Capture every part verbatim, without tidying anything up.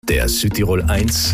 Der Südtirol eins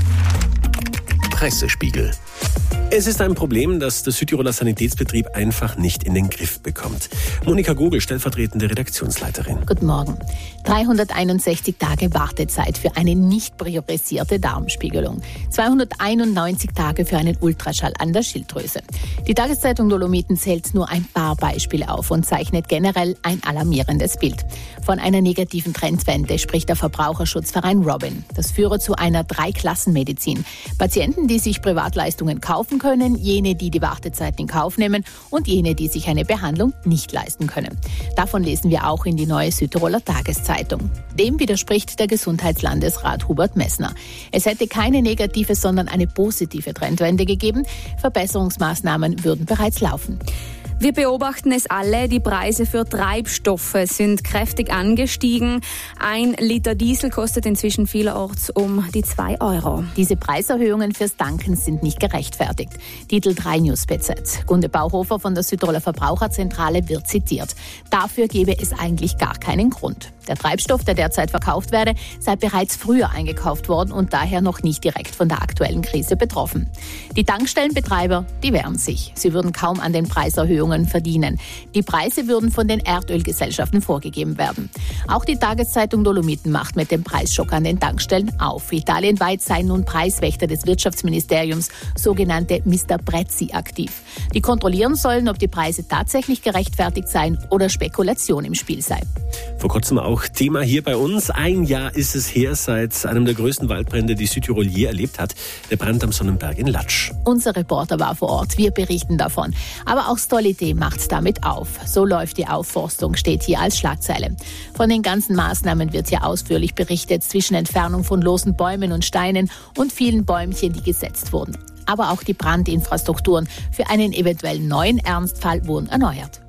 Pressespiegel. Es ist ein Problem, das der Südtiroler Sanitätsbetrieb einfach nicht in den Griff bekommt. Monika Gogel, stellvertretende Redaktionsleiterin. Guten Morgen. dreihunderteinundsechzig Tage Wartezeit für eine nicht priorisierte Darmspiegelung. zweihunderteinundneunzig Tage für einen Ultraschall an der Schilddrüse. Die Tageszeitung Dolomiten zählt nur ein paar Beispiele auf und zeichnet generell ein alarmierendes Bild. Von einer negativen Trendwende spricht der Verbraucherschutzverein Robin. Das führe zu einer Dreiklassenmedizin. Patienten, die sich Privatleistungen kaufen können, jene, die die Wartezeit in Kauf nehmen und jene, die sich eine Behandlung nicht leisten können. Davon lesen wir auch in die neue Südtiroler Tageszeitung. Dem widerspricht der Gesundheitslandesrat Hubert Messner. Es hätte keine negative, sondern eine positive Trendwende gegeben. Verbesserungsmaßnahmen würden bereits laufen. Wir beobachten es alle, die Preise für Treibstoffe sind kräftig angestiegen. Ein Liter Diesel kostet inzwischen vielerorts um die zwei Euro. Diese Preiserhöhungen fürs Tanken sind nicht gerechtfertigt. Titel drei News B Z. Gunde Bauhofer von der Südtiroler Verbraucherzentrale wird zitiert. Dafür gebe es eigentlich gar keinen Grund. Der Treibstoff, der derzeit verkauft werde, sei bereits früher eingekauft worden und daher noch nicht direkt von der aktuellen Krise betroffen. Die Tankstellenbetreiber, die wehren sich. Sie würden kaum an den Preiserhöhungen verdienen. Die Preise würden von den Erdölgesellschaften vorgegeben werden. Auch die Tageszeitung Dolomiten macht mit dem Preisschock an den Tankstellen auf. Italienweit seien nun Preiswächter des Wirtschaftsministeriums, sogenannte Mister Prezzi, aktiv. Die kontrollieren sollen, ob die Preise tatsächlich gerechtfertigt seien oder Spekulation im Spiel sei. Vor kurzem auch Thema hier bei uns. Ein Jahr ist es her, seit einem der größten Waldbrände, die Südtirol je erlebt hat. Der Brand am Sonnenberg in Latsch. Unser Reporter war vor Ort. Wir berichten davon. Aber auch Stolidee macht damit auf. So läuft die Aufforstung, steht hier als Schlagzeile. Von den ganzen Maßnahmen wird hier ausführlich berichtet, zwischen Entfernung von losen Bäumen und Steinen und vielen Bäumchen, die gesetzt wurden. Aber auch die Brandinfrastrukturen für einen eventuellen neuen Ernstfall wurden erneuert.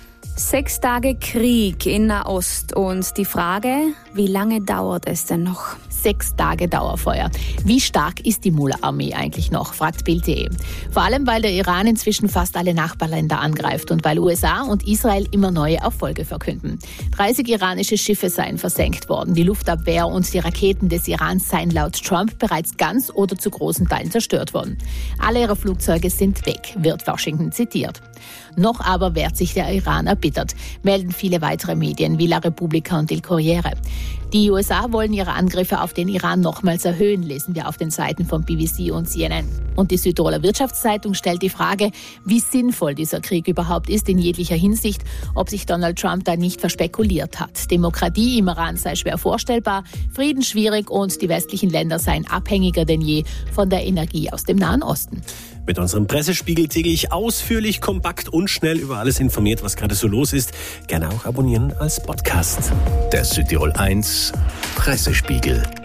Sechs Tage Krieg in Nahost und die Frage, wie lange dauert es denn noch? Sechs Tage Dauerfeuer. Wie stark ist die Mullah-Armee eigentlich noch, fragt Bild punkt de. Vor allem, weil der Iran inzwischen fast alle Nachbarländer angreift und weil U S A und Israel immer neue Erfolge verkünden. dreißig iranische Schiffe seien versenkt worden. Die Luftabwehr und die Raketen des Irans seien laut Trump bereits ganz oder zu großen Teilen zerstört worden. Alle ihre Flugzeuge sind weg, wird Washington zitiert. Noch aber wehrt sich der Iran erbittert, melden viele weitere Medien wie La Repubblica und Il Corriere. Die U S A wollen ihre Angriffe auf den Iran nochmals erhöhen, lesen wir auf den Seiten von B B C und C N N. Und die Südtiroler Wirtschaftszeitung stellt die Frage, wie sinnvoll dieser Krieg überhaupt ist in jeglicher Hinsicht, ob sich Donald Trump da nicht verspekuliert hat. Demokratie im Iran sei schwer vorstellbar, Frieden schwierig und die westlichen Länder seien abhängiger denn je von der Energie aus dem Nahen Osten. Mit unserem Pressespiegel täglich ausführlich, kompakt und schnell über alles informiert, was gerade so los ist. Gerne auch abonnieren als Podcast. Der Südtirol eins Pressespiegel.